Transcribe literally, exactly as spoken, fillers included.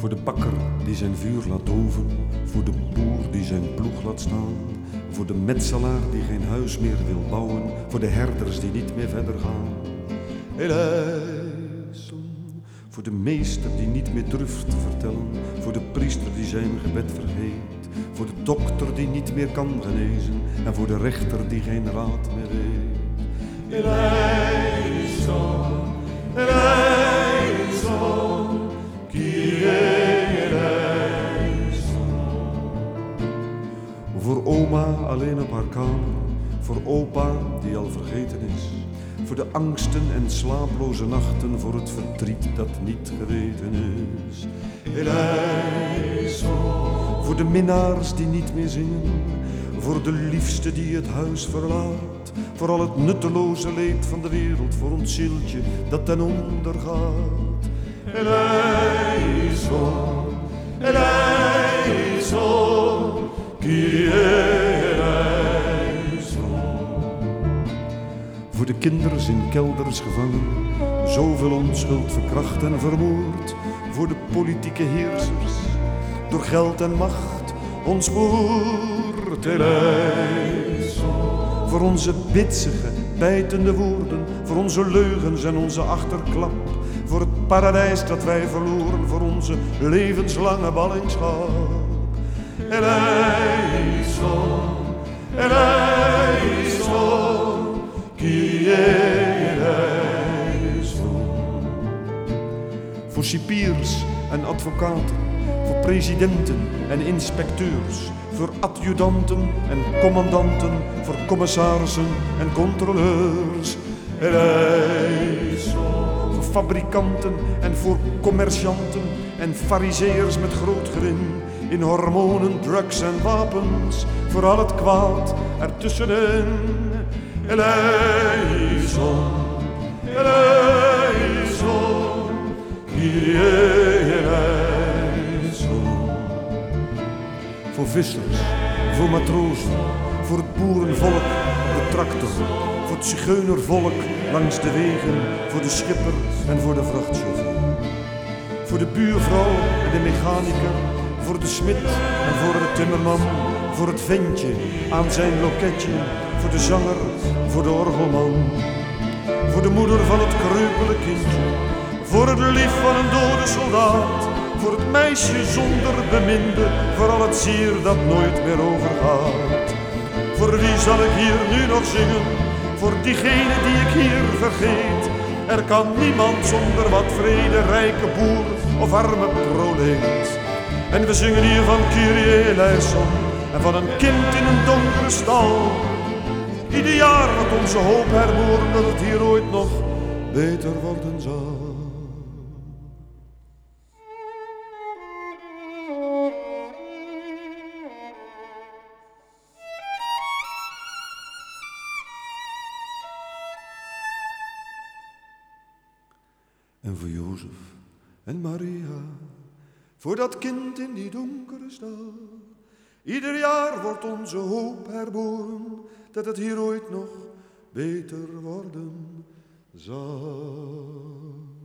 Voor de bakker die zijn vuur laat doven, voor de boer die zijn ploeg laat staan, voor de metselaar die geen huis meer wil bouwen, voor de herders die niet meer verder gaan. Eleison, voor de meester die niet meer durft te vertellen, voor de priester die zijn gebed vergeet, voor de dokter die niet meer kan genezen en voor de rechter die geen raad meer weet. Eleison, eleison, Kyrie eleison. Voor oma alleen op haar kamer, voor opa die al vergeten is, voor de angsten en slaaploze nachten, voor het verdriet dat niet geweten is. Eleison, voor de minnaars die niet meer zingen, voor de liefste die het huis verlaat, voor al het nutteloze leed van de wereld, voor ons zieltje dat ten onder gaat. Eleison, eleison, Kyrie eleison. Voor de kinders in kelders gevangen, zoveel onschuld verkracht en vermoord, voor de politieke heersers, door geld en macht ons moord. Eleison, voor onze bitsige, bijtende woorden, voor onze leugens en onze achterklap, voor het paradijs dat wij verloren, voor onze levenslange ballingschap. Eleison, eleison, Kyrie eleison. Voor cipiers en advocaten, voor presidenten en inspecteurs, voor adjudanten en commandanten, voor commissarissen en controleurs. Eleison, voor fabrikanten en voor commercianten en farizeërs met groot gewin, in hormonen, drugs en wapens, voor al het kwaad ertussenin. Eleison, eleison, Kyrie eleison. Voor vissers, voor matrozen, voor het boerenvolk, de tractor, voor het zigeunervolk langs de wegen, voor de schipper en voor de vrachtchauffeur. Voor de buurvrouw en de mechanicus, voor de smid en voor de timmerman, voor het ventje aan zijn loketje, voor de zanger, voor de orgelman, voor de moeder van het kreupele kindje, voor het lief van een dode soldaat, voor het meisje zonder beminde, voor al het zier dat nooit meer overgaat. Voor wie zal ik hier nu nog zingen? Voor diegene die ik hier vergeet. Er kan niemand zonder wat vrede, rijke boer of arme proleet. En we zingen hier van Kyrie eleison en van een kind in een donkere stal. Ieder jaar wordt onze hoop herboren dat het hier ooit nog beter worden zal. En voor Jozef en Maria, voor dat kind in die donkere stal. Ieder jaar wordt onze hoop herboren dat het hier ooit nog beter worden zal.